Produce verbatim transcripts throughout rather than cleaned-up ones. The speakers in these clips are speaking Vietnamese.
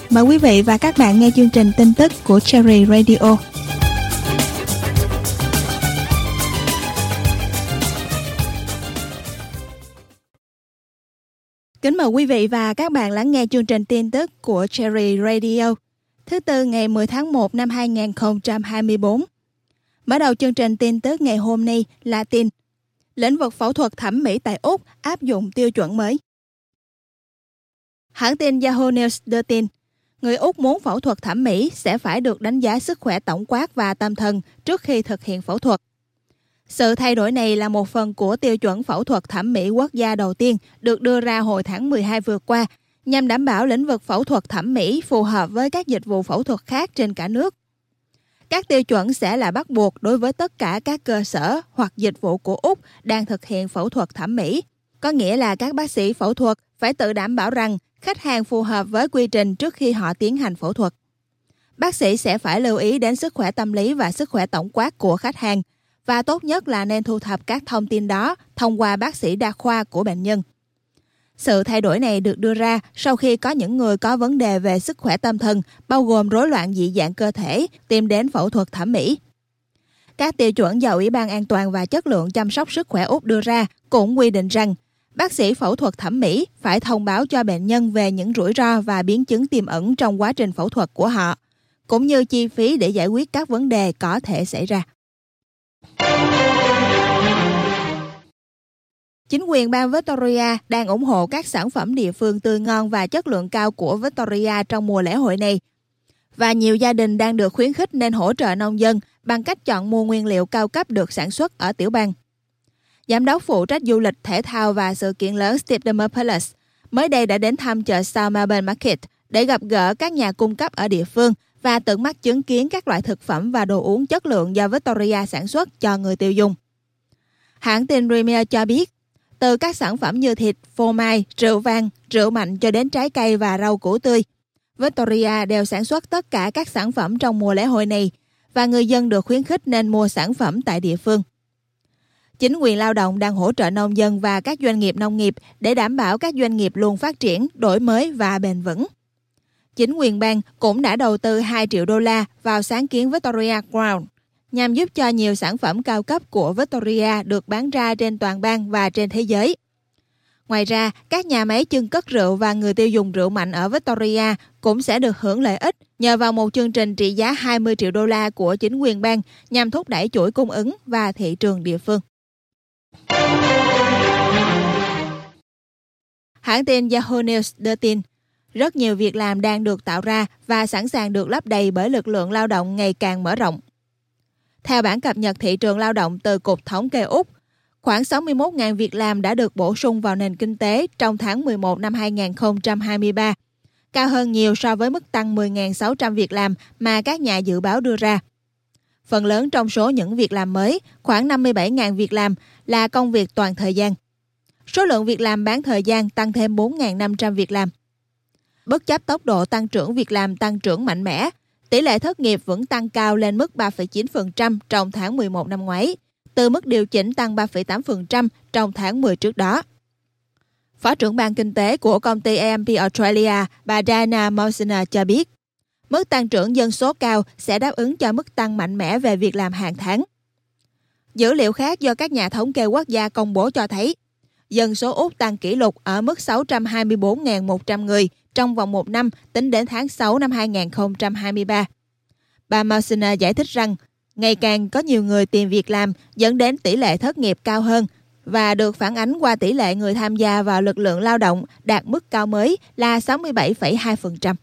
Mời quý vị và các bạn nghe chương trình tin tức của Cherry Radio. Kính mời quý vị và các bạn lắng nghe chương trình tin tức của Cherry Radio. Thứ Tư ngày mười tháng một năm hai nghìn không trăm hai mươi tư. Mở đầu chương trình tin tức ngày hôm nay là tin lĩnh vực phẫu thuật thẩm mỹ tại Úc áp dụng tiêu chuẩn mới. Hãng tin Yahoo News đưa tin, người Úc muốn phẫu thuật thẩm mỹ sẽ phải được đánh giá sức khỏe tổng quát và tâm thần trước khi thực hiện phẫu thuật. Sự thay đổi này là một phần của tiêu chuẩn phẫu thuật thẩm mỹ quốc gia đầu tiên được đưa ra hồi tháng mười hai vừa qua, nhằm đảm bảo lĩnh vực phẫu thuật thẩm mỹ phù hợp với các dịch vụ phẫu thuật khác trên cả nước. Các tiêu chuẩn sẽ là bắt buộc đối với tất cả các cơ sở hoặc dịch vụ của Úc đang thực hiện phẫu thuật thẩm mỹ. Có nghĩa là các bác sĩ phẫu thuật phải tự đảm bảo rằng khách hàng phù hợp với quy trình trước khi họ tiến hành phẫu thuật. Bác sĩ sẽ phải lưu ý đến sức khỏe tâm lý và sức khỏe tổng quát của khách hàng, và tốt nhất là nên thu thập các thông tin đó thông qua bác sĩ đa khoa của bệnh nhân. Sự thay đổi này được đưa ra sau khi có những người có vấn đề về sức khỏe tâm thần, bao gồm rối loạn dị dạng cơ thể, tìm đến phẫu thuật thẩm mỹ. Các tiêu chuẩn do Ủy ban An toàn và Chất lượng chăm sóc sức khỏe Úc đưa ra cũng quy định rằng bác sĩ phẫu thuật thẩm mỹ phải thông báo cho bệnh nhân về những rủi ro và biến chứng tiềm ẩn trong quá trình phẫu thuật của họ, cũng như chi phí để giải quyết các vấn đề có thể xảy ra. Chính quyền bang Victoria đang ủng hộ các sản phẩm địa phương tươi ngon và chất lượng cao của Victoria trong mùa lễ hội này. Và nhiều gia đình đang được khuyến khích nên hỗ trợ nông dân bằng cách chọn mua nguyên liệu cao cấp được sản xuất ở tiểu bang. Giám đốc phụ trách du lịch, thể thao và sự kiện lớn Steve Demopoulos mới đây đã đến thăm chợ South Melbourne Market để gặp gỡ các nhà cung cấp ở địa phương và tận mắt chứng kiến các loại thực phẩm và đồ uống chất lượng do Victoria sản xuất cho người tiêu dùng. Hãng tin Premier cho biết, từ các sản phẩm như thịt, phô mai, rượu vang, rượu mạnh cho đến trái cây và rau củ tươi, Victoria đều sản xuất tất cả các sản phẩm trong mùa lễ hội này, và người dân được khuyến khích nên mua sản phẩm tại địa phương. Chính quyền lao động đang hỗ trợ nông dân và các doanh nghiệp nông nghiệp để đảm bảo các doanh nghiệp luôn phát triển, đổi mới và bền vững. Chính quyền bang cũng đã đầu tư hai triệu đô la vào sáng kiến Victoria Crown, nhằm giúp cho nhiều sản phẩm cao cấp của Victoria được bán ra trên toàn bang và trên thế giới. Ngoài ra, các nhà máy chưng cất rượu và người tiêu dùng rượu mạnh ở Victoria cũng sẽ được hưởng lợi ích nhờ vào một chương trình trị giá hai mươi triệu đô la của chính quyền bang nhằm thúc đẩy chuỗi cung ứng và thị trường địa phương. Hãng tin Yahoo News đưa tin, rất nhiều việc làm đang được tạo ra và sẵn sàng được lấp đầy bởi lực lượng lao động ngày càng mở rộng. Theo bản cập nhật thị trường lao động từ Cục Thống kê Úc, khoảng sáu mươi mốt nghìn việc làm đã được bổ sung vào nền kinh tế trong tháng mười một năm hai nghìn không trăm hai mươi ba, cao hơn nhiều so với mức tăng mười nghìn sáu trăm việc làm mà các nhà dự báo đưa ra. Phần lớn trong số những việc làm mới, khoảng năm mươi bảy nghìn việc làm, là công việc toàn thời gian. Số lượng việc làm bán thời gian tăng thêm bốn nghìn năm trăm việc làm. Bất chấp tốc độ tăng trưởng việc làm tăng trưởng mạnh mẽ, tỷ lệ thất nghiệp vẫn tăng cao lên mức ba phẩy chín phần trăm trong tháng mười một năm ngoái, từ mức điều chỉnh tăng ba phẩy tám phần trăm trong tháng mười trước đó. Phó trưởng ban kinh tế của công ty a em pê Australia, bà Diana Mosina cho biết, mức tăng trưởng dân số cao sẽ đáp ứng cho mức tăng mạnh mẽ về việc làm hàng tháng. Dữ liệu khác do các nhà thống kê quốc gia công bố cho thấy, dân số Úc tăng kỷ lục ở mức sáu trăm hai mươi bốn nghìn một trăm người trong vòng một năm tính đến tháng sáu năm hai nghìn không trăm hai mươi ba. Bà Mosina giải thích rằng, ngày càng có nhiều người tìm việc làm dẫn đến tỷ lệ thất nghiệp cao hơn và được phản ánh qua tỷ lệ người tham gia vào lực lượng lao động đạt mức cao mới là sáu mươi bảy phẩy hai phần trăm.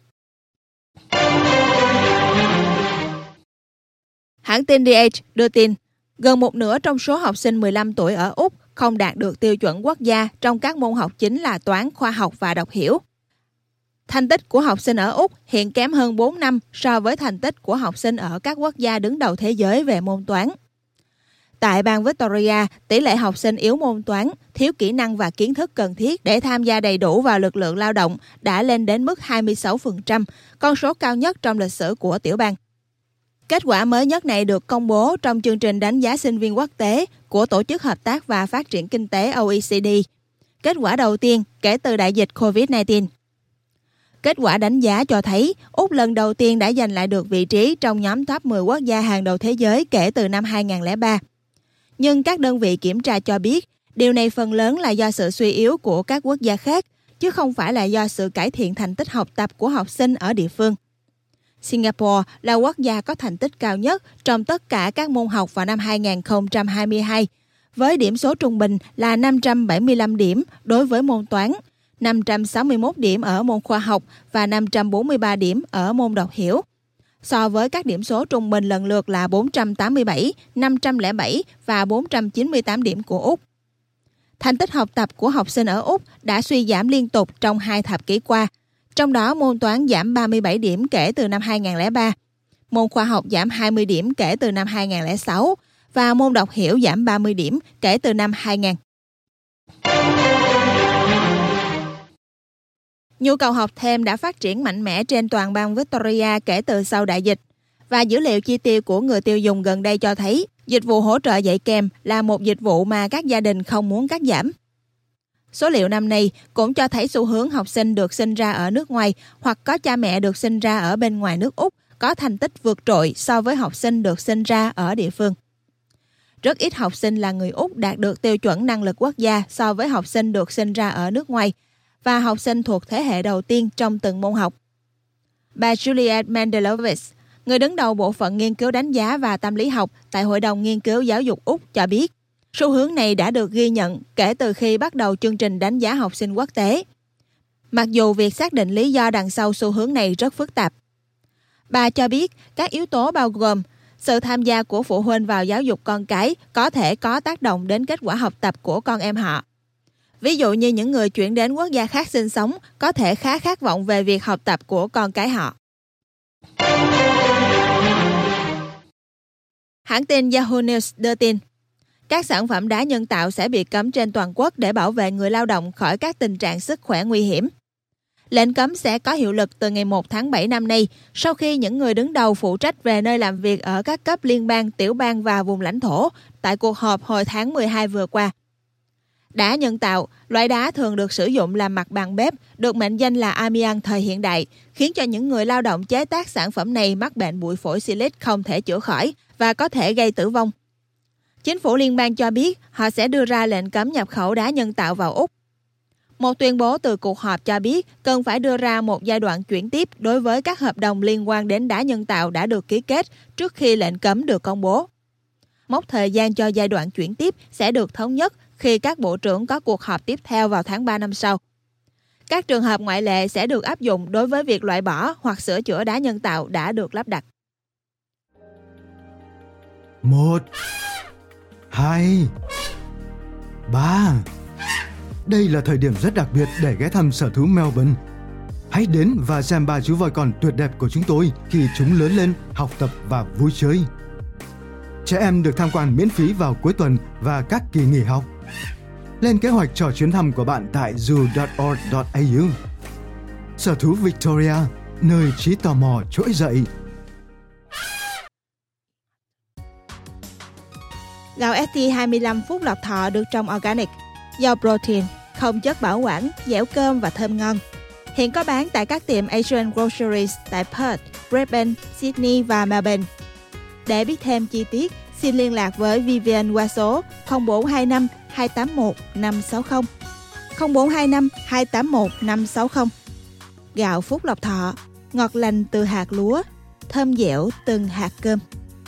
Hãng tin đê hát đưa tin, gần một nửa trong số học sinh mười lăm tuổi ở Úc không đạt được tiêu chuẩn quốc gia trong các môn học chính là toán, khoa học và đọc hiểu. Thành tích của học sinh ở Úc hiện kém hơn bốn năm so với thành tích của học sinh ở các quốc gia đứng đầu thế giới về môn toán. Tại bang Victoria, tỷ lệ học sinh yếu môn toán, thiếu kỹ năng và kiến thức cần thiết để tham gia đầy đủ vào lực lượng lao động đã lên đến mức hai mươi sáu phần trăm, con số cao nhất trong lịch sử của tiểu bang. Kết quả mới nhất này được công bố trong chương trình đánh giá sinh viên quốc tế của Tổ chức Hợp tác và Phát triển Kinh tế o e xê đê, kết quả đầu tiên kể từ đại dịch covid mười chín. Kết quả đánh giá cho thấy Úc lần đầu tiên đã giành lại được vị trí trong nhóm top mười quốc gia hàng đầu thế giới kể từ năm hai không không ba. Nhưng các đơn vị kiểm tra cho biết điều này phần lớn là do sự suy yếu của các quốc gia khác, chứ không phải là do sự cải thiện thành tích học tập của học sinh ở địa phương. Singapore là quốc gia có thành tích cao nhất trong tất cả các môn học vào năm hai không hai hai, với điểm số trung bình là năm trăm bảy mươi lăm điểm đối với môn toán, năm trăm sáu mươi mốt điểm ở môn khoa học và năm trăm bốn mươi ba điểm ở môn đọc hiểu, so với các điểm số trung bình lần lượt là bốn trăm tám mươi bảy, năm trăm lẻ bảy và bốn trăm chín mươi tám điểm của Úc. Thành tích học tập của học sinh ở Úc đã suy giảm liên tục trong hai thập kỷ qua, trong đó môn toán giảm ba mươi bảy điểm kể từ năm hai không không ba, môn khoa học giảm hai mươi điểm kể từ năm hai không không sáu và môn đọc hiểu giảm ba mươi điểm kể từ năm hai không không không. Nhu cầu học thêm đã phát triển mạnh mẽ trên toàn bang Victoria kể từ sau đại dịch, và dữ liệu chi tiêu của người tiêu dùng gần đây cho thấy dịch vụ hỗ trợ dạy kèm là một dịch vụ mà các gia đình không muốn cắt giảm. Số liệu năm nay cũng cho thấy xu hướng học sinh được sinh ra ở nước ngoài hoặc có cha mẹ được sinh ra ở bên ngoài nước Úc có thành tích vượt trội so với học sinh được sinh ra ở địa phương. Rất ít học sinh là người Úc đạt được tiêu chuẩn năng lực quốc gia so với học sinh được sinh ra ở nước ngoài và học sinh thuộc thế hệ đầu tiên trong từng môn học. Bà Juliet Mendelovitz, người đứng đầu bộ phận nghiên cứu đánh giá và tâm lý học tại Hội đồng Nghiên cứu Giáo dục Úc cho biết, xu hướng này đã được ghi nhận kể từ khi bắt đầu chương trình đánh giá học sinh quốc tế. Mặc dù việc xác định lý do đằng sau xu hướng này rất phức tạp. Bà cho biết các yếu tố bao gồm sự tham gia của phụ huynh vào giáo dục con cái có thể có tác động đến kết quả học tập của con em họ. Ví dụ như những người chuyển đến quốc gia khác sinh sống có thể khá khát vọng về việc học tập của con cái họ. Hãng tin Yahoo News đưa tin, các sản phẩm đá nhân tạo sẽ bị cấm trên toàn quốc để bảo vệ người lao động khỏi các tình trạng sức khỏe nguy hiểm. Lệnh cấm sẽ có hiệu lực từ ngày một tháng bảy năm nay, sau khi những người đứng đầu phụ trách về nơi làm việc ở các cấp liên bang, tiểu bang và vùng lãnh thổ tại cuộc họp hồi tháng mười hai vừa qua. Đá nhân tạo, loại đá thường được sử dụng làm mặt bằng bếp, được mệnh danh là amiang thời hiện đại, khiến cho những người lao động chế tác sản phẩm này mắc bệnh bụi phổi silic không thể chữa khỏi và có thể gây tử vong. Chính phủ liên bang cho biết họ sẽ đưa ra lệnh cấm nhập khẩu đá nhân tạo vào Úc. Một tuyên bố từ cuộc họp cho biết cần phải đưa ra một giai đoạn chuyển tiếp đối với các hợp đồng liên quan đến đá nhân tạo đã được ký kết trước khi lệnh cấm được công bố. Mốc thời gian cho giai đoạn chuyển tiếp sẽ được thống nhất khi các bộ trưởng có cuộc họp tiếp theo vào tháng ba năm sau. Các trường hợp ngoại lệ sẽ được áp dụng đối với việc loại bỏ hoặc sửa chữa đá nhân tạo đã được lắp đặt. Một, hai, ba. Đây là thời điểm rất đặc biệt để ghé thăm sở thú Melbourne. Hãy đến và xem ba chú voi con tuyệt đẹp của chúng tôi khi chúng lớn lên, học tập và vui chơi. Trẻ em được tham quan miễn phí vào cuối tuần và các kỳ nghỉ học. Lên kế hoạch cho chuyến thăm của bạn tại zoo chấm org chấm a u. Sở thú Victoria, nơi trí tò mò trỗi dậy. Gạo ét tê hai mươi lăm phút lọc thọ được trồng organic, giàu protein, không chất bảo quản, dẻo cơm và thơm ngon. Hiện có bán tại các tiệm Asian Groceries tại Perth, Brisbane, Sydney và Melbourne. Để biết thêm chi tiết, xin liên lạc với Vivian qua số không bốn hai năm hai tám một năm sáu không, không bốn hai năm hai tám một năm sáu không. Gạo Phúc Lộc Thọ, ngọt lành từ hạt lúa, thơm dẻo từng hạt cơm.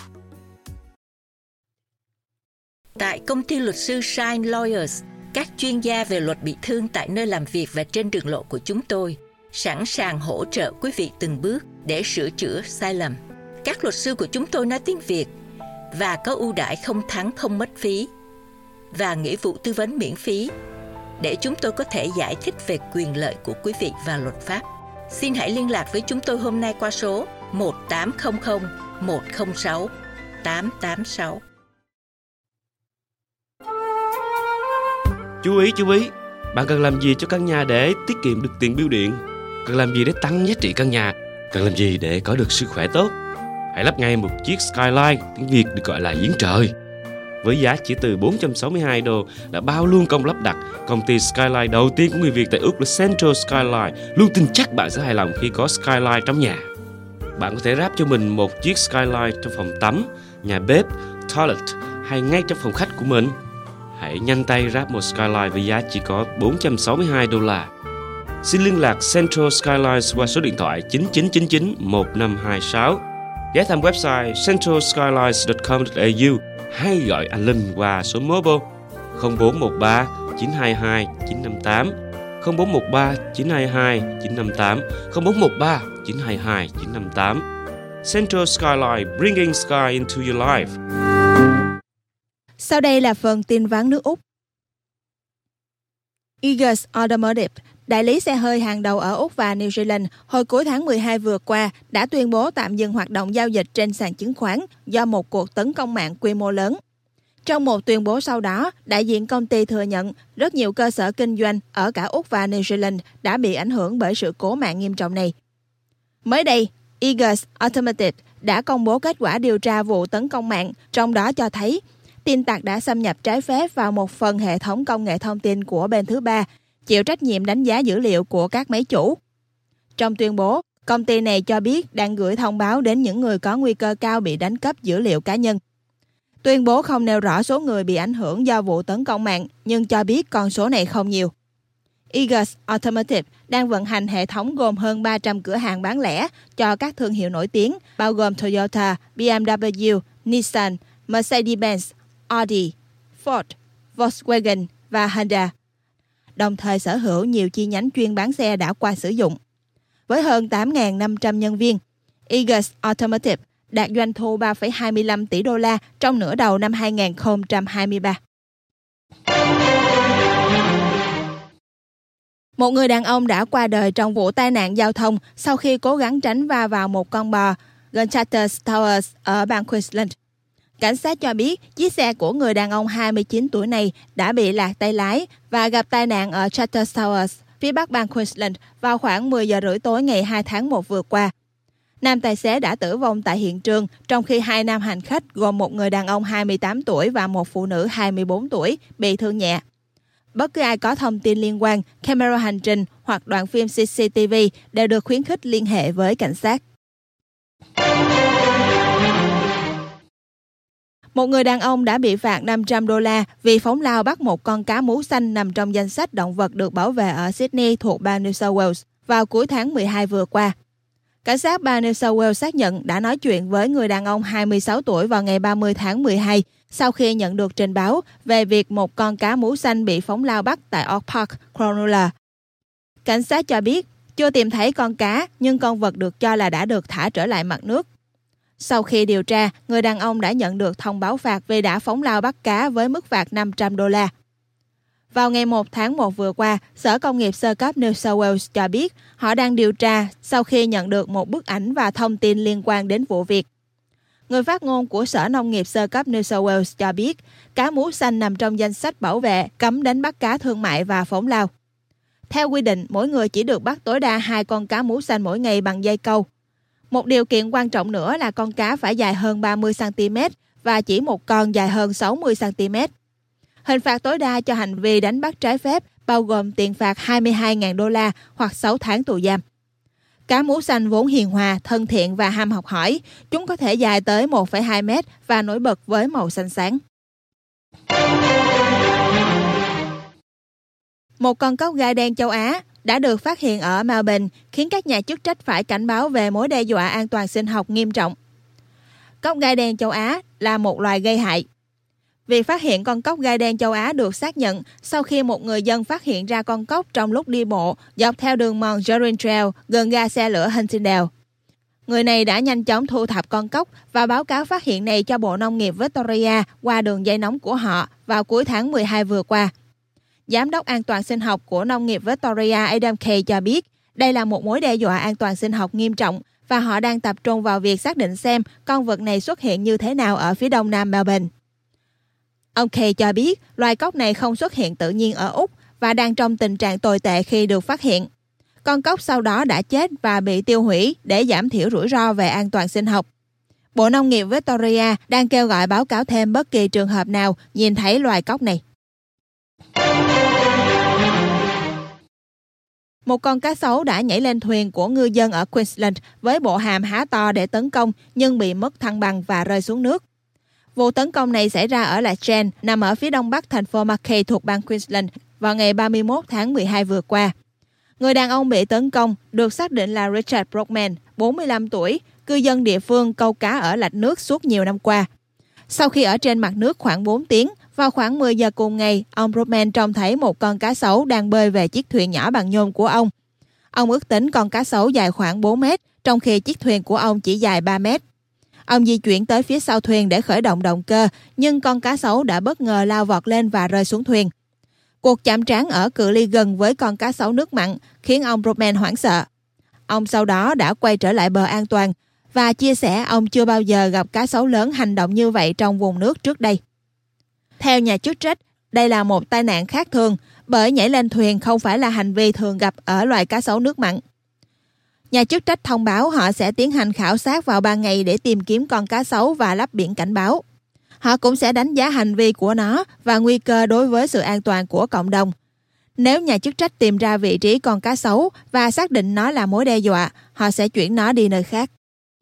Tại công ty luật sư Shine Lawyers, các chuyên gia về luật bị thương tại nơi làm việc và trên đường lộ của chúng tôi sẵn sàng hỗ trợ quý vị từng bước để sửa chữa sai lầm. Các luật sư của chúng tôi nói tiếng Việt và có ưu đãi không thắng không mất phí và nghĩa vụ tư vấn miễn phí để chúng tôi có thể giải thích về quyền lợi của quý vị và luật pháp. Xin hãy liên lạc với chúng tôi hôm nay qua số một tám không không một không sáu tám tám sáu. Chú ý, chú ý, bạn cần làm gì cho căn nhà để tiết kiệm được tiền bưu điện? Cần làm gì để tăng giá trị căn nhà? Cần làm gì để có được sức khỏe tốt? Hãy lắp ngay một chiếc Skyline, tiếng Việt được gọi là giếng trời. Với giá chỉ từ bốn trăm sáu mươi hai đô đã bao luôn công lắp đặt, công ty Skyline đầu tiên của người Việt tại Úc là Central Skyline luôn tin chắc bạn sẽ hài lòng khi có Skyline trong nhà. Bạn có thể ráp cho mình một chiếc Skyline trong phòng tắm, nhà bếp, toilet hay ngay trong phòng khách của mình. Hãy nhanh tay ráp một Skyline với giá chỉ có bốn trăm sáu mươi hai đô la. Xin liên lạc Central Skylines qua số điện thoại chín chín chín chín một năm hai sáu. Ghé thăm website central skylines chấm com chấm a u hay gọi anh Linh qua số mobile không bốn một ba chín hai hai chín năm tám, không bốn một ba chín hai hai chín năm tám, không bốn một ba chín hai hai chín năm tám. Central Skyline, bringing sky into your life. Sau đây là phần tin vắn nước Úc. Eagers Automotive, đại lý xe hơi hàng đầu ở Úc và New Zealand, hồi cuối tháng mười hai vừa qua đã tuyên bố tạm dừng hoạt động giao dịch trên sàn chứng khoán do một cuộc tấn công mạng quy mô lớn. Trong một tuyên bố sau đó, đại diện công ty thừa nhận rất nhiều cơ sở kinh doanh ở cả Úc và New Zealand đã bị ảnh hưởng bởi sự cố mạng nghiêm trọng này. Mới đây, Eagers Automotive đã công bố kết quả điều tra vụ tấn công mạng, trong đó cho thấy tin tặc đã xâm nhập trái phép vào một phần hệ thống công nghệ thông tin của bên thứ ba, chịu trách nhiệm đánh giá dữ liệu của các máy chủ. Trong tuyên bố, công ty này cho biết đang gửi thông báo đến những người có nguy cơ cao bị đánh cắp dữ liệu cá nhân. Tuyên bố không nêu rõ số người bị ảnh hưởng do vụ tấn công mạng, nhưng cho biết con số này không nhiều. Eagers Automotive đang vận hành hệ thống gồm hơn ba trăm cửa hàng bán lẻ cho các thương hiệu nổi tiếng, bao gồm Toyota, bê em vê, Nissan, Mercedes-Benz, Audi, Ford, Volkswagen và Honda, đồng thời sở hữu nhiều chi nhánh chuyên bán xe đã qua sử dụng. Với hơn tám nghìn năm trăm nhân viên, Eagers Automotive đạt doanh thu ba phẩy hai mươi lăm tỷ đô la trong nửa đầu năm hai nghìn không trăm hai mươi ba. Một người đàn ông đã qua đời trong vụ tai nạn giao thông sau khi cố gắng tránh va vào một con bò gần Charters Towers ở bang Queensland. Cảnh sát cho biết chiếc xe của người đàn ông hai mươi chín tuổi này đã bị lạc tay lái và gặp tai nạn ở Charters Towers, phía bắc bang Queensland vào khoảng mười giờ rưỡi tối ngày hai tháng một vừa qua. Nam tài xế đã tử vong tại hiện trường, trong khi hai nam hành khách gồm một người đàn ông hai mươi tám tuổi và một phụ nữ hai mươi bốn tuổi bị thương nhẹ. Bất cứ ai có thông tin liên quan, camera hành trình hoặc đoạn phim xê xê tê vê đều được khuyến khích liên hệ với cảnh sát. Một người đàn ông đã bị phạt năm trăm đô la vì phóng lao bắt một con cá mú xanh nằm trong danh sách động vật được bảo vệ ở Sydney thuộc bang New South Wales vào cuối tháng mười hai vừa qua. Cảnh sát bang New South Wales xác nhận đã nói chuyện với người đàn ông hai mươi sáu tuổi vào ngày ba mươi tháng mười hai sau khi nhận được trình báo về việc một con cá mú xanh bị phóng lao bắt tại Oak Park, Cronulla. Cảnh sát cho biết chưa tìm thấy con cá, nhưng con vật được cho là đã được thả trở lại mặt nước. Sau khi điều tra, người đàn ông đã nhận được thông báo phạt vì đã phóng lao bắt cá với mức phạt năm trăm đô la. Vào ngày một tháng một vừa qua, Sở Công nghiệp sơ cấp New South Wales cho biết họ đang điều tra sau khi nhận được một bức ảnh và thông tin liên quan đến vụ việc. Người phát ngôn của Sở Nông nghiệp sơ cấp New South Wales cho biết cá mú xanh nằm trong danh sách bảo vệ cấm đánh bắt cá thương mại và phóng lao. Theo quy định, mỗi người chỉ được bắt tối đa hai con cá mú xanh mỗi ngày bằng dây câu. Một điều kiện quan trọng nữa là con cá phải dài hơn ba mươi xăng ti mét và chỉ một con dài hơn sáu mươi xăng ti mét. Hình phạt tối đa cho hành vi đánh bắt trái phép bao gồm tiền phạt hai mươi hai nghìn đô la hoặc sáu tháng tù giam. Cá mú xanh vốn hiền hòa, thân thiện và ham học hỏi. Chúng có thể dài tới một phẩy hai mét và nổi bật với màu xanh sáng. Một con cóc gai đen châu Á đã được phát hiện ở Melbourne, khiến các nhà chức trách phải cảnh báo về mối đe dọa an toàn sinh học nghiêm trọng. Cóc gai đen châu Á là một loài gây hại. Việc phát hiện con cóc gai đen châu Á được xác nhận sau khi một người dân phát hiện ra con cóc trong lúc đi bộ dọc theo đường mòn Jorin Trail gần ga xe lửa Huntingdale. Người này đã nhanh chóng thu thập con cóc và báo cáo phát hiện này cho Bộ Nông nghiệp Victoria qua đường dây nóng của họ vào cuối tháng mười hai vừa qua. Giám đốc an toàn sinh học của Nông nghiệp Victoria Adam Kay cho biết đây là một mối đe dọa an toàn sinh học nghiêm trọng và họ đang tập trung vào việc xác định xem con vật này xuất hiện như thế nào ở phía đông nam Melbourne. Ông Kay cho biết loài cóc này không xuất hiện tự nhiên ở Úc và đang trong tình trạng tồi tệ khi được phát hiện. Con cóc sau đó đã chết và bị tiêu hủy để giảm thiểu rủi ro về an toàn sinh học. Bộ Nông nghiệp Victoria đang kêu gọi báo cáo thêm bất kỳ trường hợp nào nhìn thấy loài cóc này. Một con cá sấu đã nhảy lên thuyền của ngư dân ở Queensland với bộ hàm há to để tấn công nhưng bị mất thăng bằng và rơi xuống nước. Vụ tấn công này xảy ra ở Latrell, nằm ở phía đông bắc thành phố Mackay thuộc bang Queensland vào ngày ba mươi mốt tháng mười hai vừa qua. Người đàn ông bị tấn công được xác định là Richard Brockman, bốn mươi lăm tuổi, cư dân địa phương câu cá ở lạch nước suốt nhiều năm qua. Sau khi ở trên mặt nước khoảng bốn tiếng, vào khoảng mười giờ cùng ngày, ông Brockman trông thấy một con cá sấu đang bơi về chiếc thuyền nhỏ bằng nhôm của ông. Ông ước tính con cá sấu dài khoảng bốn mét, trong khi chiếc thuyền của ông chỉ dài ba mét. Ông di chuyển tới phía sau thuyền để khởi động động cơ, nhưng con cá sấu đã bất ngờ lao vọt lên và rơi xuống thuyền. Cuộc chạm trán ở cự ly gần với con cá sấu nước mặn khiến ông Brockman hoảng sợ. Ông sau đó đã quay trở lại bờ an toàn và chia sẻ ông chưa bao giờ gặp cá sấu lớn hành động như vậy trong vùng nước trước đây. Theo nhà chức trách, đây là một tai nạn khác thường bởi nhảy lên thuyền không phải là hành vi thường gặp ở loài cá sấu nước mặn. Nhà chức trách thông báo họ sẽ tiến hành khảo sát vào ban ngày để tìm kiếm con cá sấu và lắp biển cảnh báo. Họ cũng sẽ đánh giá hành vi của nó và nguy cơ đối với sự an toàn của cộng đồng. Nếu nhà chức trách tìm ra vị trí con cá sấu và xác định nó là mối đe dọa, họ sẽ chuyển nó đi nơi khác.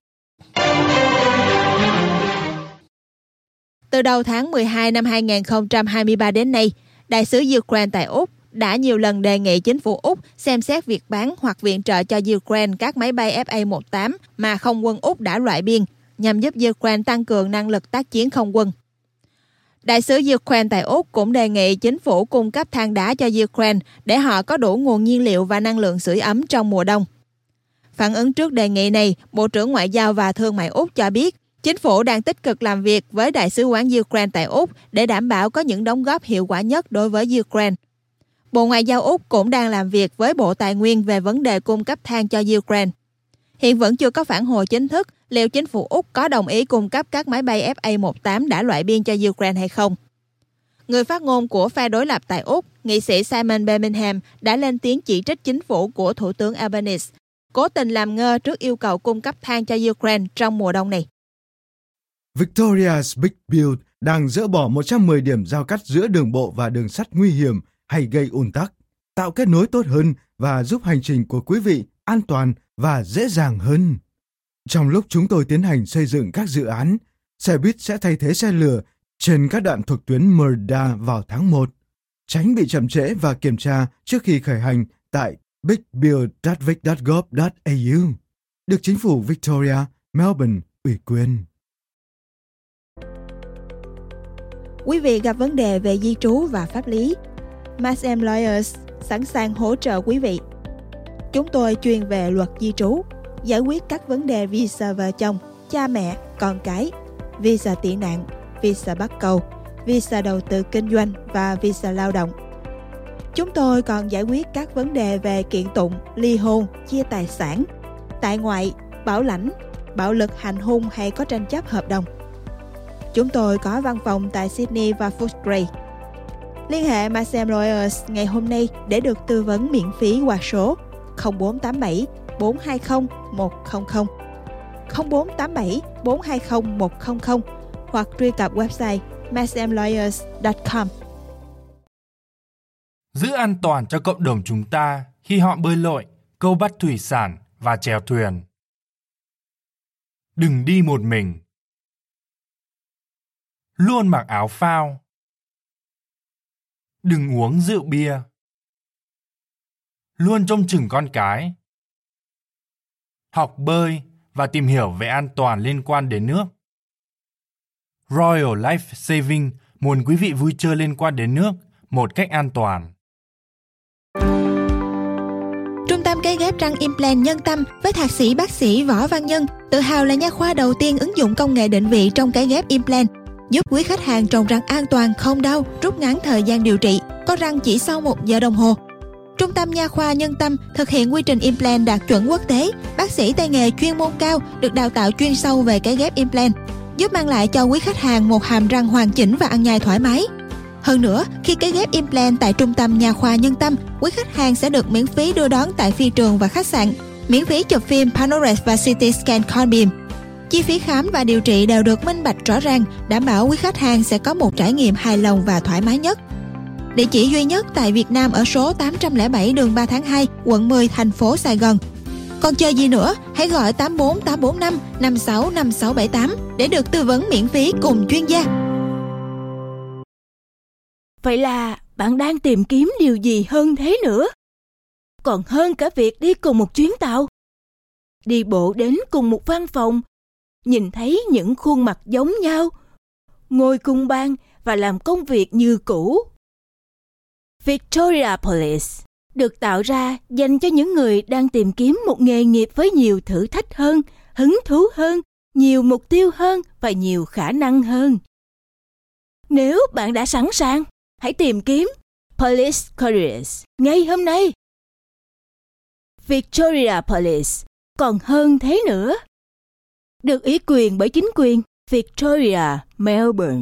Từ đầu tháng mười hai năm hai nghìn không trăm hai mươi ba đến nay, Đại sứ Ukraine tại Úc đã nhiều lần đề nghị chính phủ Úc xem xét việc bán hoặc viện trợ cho Ukraine các máy bay F A mười tám mà không quân Úc đã loại biên, nhằm giúp Ukraine tăng cường năng lực tác chiến không quân. Đại sứ Ukraine tại Úc cũng đề nghị chính phủ cung cấp than đá cho Ukraine để họ có đủ nguồn nhiên liệu và năng lượng sưởi ấm trong mùa đông. Phản ứng trước đề nghị này, Bộ trưởng Ngoại giao và Thương mại Úc cho biết chính phủ đang tích cực làm việc với Đại sứ quán Ukraine tại Úc để đảm bảo có những đóng góp hiệu quả nhất đối với Ukraine. Bộ Ngoại giao Úc cũng đang làm việc với Bộ Tài nguyên về vấn đề cung cấp than cho Ukraine. Hiện vẫn chưa có phản hồi chính thức liệu chính phủ Úc có đồng ý cung cấp các máy bay F A mười tám đã loại biên cho Ukraine hay không. Người phát ngôn của phe đối lập tại Úc, nghị sĩ Simon Birmingham đã lên tiếng chỉ trích chính phủ của Thủ tướng Albanese, cố tình làm ngơ trước yêu cầu cung cấp than cho Ukraine trong mùa đông này. Victoria's Big Build đang dỡ bỏ một trăm mười điểm giao cắt giữa đường bộ và đường sắt nguy hiểm hay gây ùn tắc, tạo kết nối tốt hơn và giúp hành trình của quý vị an toàn và dễ dàng hơn. Trong lúc chúng tôi tiến hành xây dựng các dự án, xe buýt sẽ thay thế xe lửa trên các đoạn thuộc tuyến Merda vào tháng một, tránh bị chậm trễ và kiểm tra trước khi khởi hành tại big build chấm vic chấm gov chấm a u, được chính phủ Victoria, Melbourne ủy quyền. Quý vị gặp vấn đề về di trú và pháp lý, Maxim Lawyers sẵn sàng hỗ trợ quý vị. Chúng tôi chuyên về luật di trú, giải quyết các vấn đề visa vợ chồng, cha mẹ, con cái, visa tị nạn, visa bắt cầu, visa đầu tư kinh doanh và visa lao động. Chúng tôi còn giải quyết các vấn đề về kiện tụng, ly hôn, chia tài sản, tại ngoại, bảo lãnh, bạo lực hành hung hay có tranh chấp hợp đồng. Chúng tôi có văn phòng tại Sydney và Footscray. Liên hệ Maxim Lawyers ngày hôm nay để được tư vấn miễn phí qua số không bốn tám bảy bốn hai không một không không, không bốn tám bảy bốn hai không một không không hoặc truy cập website maxim lawyers chấm com. Giữ an toàn cho cộng đồng chúng ta khi họ bơi lội, câu bắt thủy sản và chèo thuyền. Đừng đi một mình. Luôn mặc áo phao. Đừng uống rượu bia. Luôn trông chừng con cái. Học bơi và tìm hiểu về an toàn liên quan đến nước. Royal Life Saving muốn quý vị vui chơi liên quan đến nước một cách an toàn. Trung tâm cấy ghép răng implant Nhân Tâm với thạc sĩ bác sĩ Võ Văn Nhân tự hào là nha khoa đầu tiên ứng dụng công nghệ định vị trong cấy ghép implant, giúp quý khách hàng trồng răng an toàn không đau, rút ngắn thời gian điều trị, có răng chỉ sau một giờ đồng hồ. Trung tâm nha khoa Nhân Tâm thực hiện quy trình implant đạt chuẩn quốc tế, bác sĩ tay nghề chuyên môn cao được đào tạo chuyên sâu về cấy ghép implant, giúp mang lại cho quý khách hàng một hàm răng hoàn chỉnh và ăn nhai thoải mái. Hơn nữa, khi cấy ghép implant tại Trung tâm nha khoa Nhân Tâm, quý khách hàng sẽ được miễn phí đưa đón tại phi trường và khách sạn, miễn phí chụp phim Panorex và xê tê scan con beam. Chi phí khám và điều trị đều được minh bạch rõ ràng, đảm bảo quý khách hàng sẽ có một trải nghiệm hài lòng và thoải mái nhất. Địa chỉ duy nhất tại Việt Nam ở số tám trăm lẻ bảy đường ba tháng hai, quận mười, thành phố Sài Gòn. Còn chờ gì nữa, hãy gọi tám bốn tám bốn năm năm sáu năm sáu bảy tám để được tư vấn miễn phí cùng chuyên gia. Vậy là bạn đang tìm kiếm điều gì hơn thế nữa? Còn hơn cả việc đi cùng một chuyến tàu. Đi bộ đến cùng một văn phòng, nhìn thấy những khuôn mặt giống nhau, ngồi cùng bàn và làm công việc như cũ. Victoria Police được tạo ra dành cho những người đang tìm kiếm một nghề nghiệp với nhiều thử thách hơn, hứng thú hơn, nhiều mục tiêu hơn và nhiều khả năng hơn. Nếu bạn đã sẵn sàng, hãy tìm kiếm Police Careers ngay hôm nay. Victoria Police còn hơn thế nữa. Được ủy quyền bởi chính quyền Victoria, Melbourne.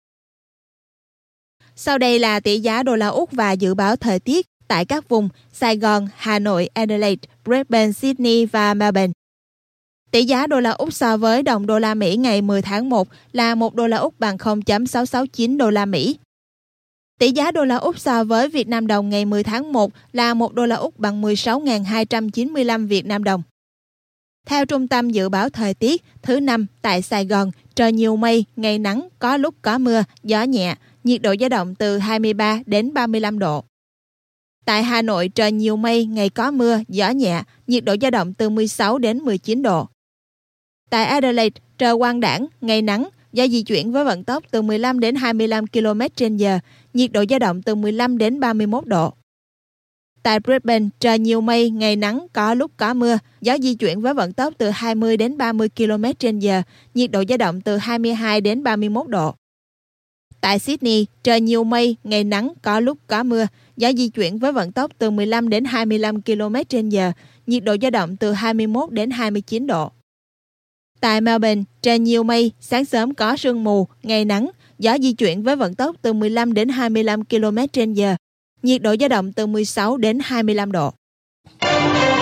Sau đây là tỷ giá đô la Úc và dự báo thời tiết tại các vùng Sài Gòn, Hà Nội, Adelaide, Brisbane, Sydney và Melbourne. Tỷ giá đô la Úc so với đồng đô la Mỹ ngày mười tháng một là một đô la Úc bằng không phẩy sáu sáu chín đô la Mỹ. Tỷ giá đô la Úc so với Việt Nam đồng ngày mười tháng một là một đô la Úc bằng mười sáu nghìn hai trăm chín mươi lăm Việt Nam đồng. Theo Trung tâm Dự báo Thời tiết, thứ năm tại Sài Gòn, trời nhiều mây, ngày nắng, có lúc có mưa, gió nhẹ, nhiệt độ dao động từ hai mươi ba đến ba mươi lăm độ. Tại Hà Nội, trời nhiều mây, ngày có mưa, gió nhẹ, nhiệt độ dao động từ mười sáu đến mười chín độ. Tại Adelaide, trời quang đãng, ngày nắng, gió di chuyển với vận tốc từ mười lăm đến hai mươi lăm ki lô mét trên giờ, nhiệt độ dao động từ mười lăm đến ba mươi mốt độ. Tại Brisbane, trời nhiều mây, ngày nắng, có lúc có mưa, gió di chuyển với vận tốc từ hai mươi đến ba mươi ki lô mét trên giờ, nhiệt độ dao động từ hai mươi hai đến ba mươi mốt độ. Tại Sydney, trời nhiều mây, ngày nắng, có lúc có mưa, gió di chuyển với vận tốc từ mười lăm đến hai mươi lăm ki lô mét trên giờ, nhiệt độ dao động từ hai mươi mốt đến hai mươi chín độ. Tại Melbourne, trời nhiều mây, sáng sớm có sương mù, ngày nắng, gió di chuyển với vận tốc từ mười lăm đến hai mươi lăm ki lô mét trên giờ, nhiệt độ dao động từ mười sáu đến hai mươi lăm độ.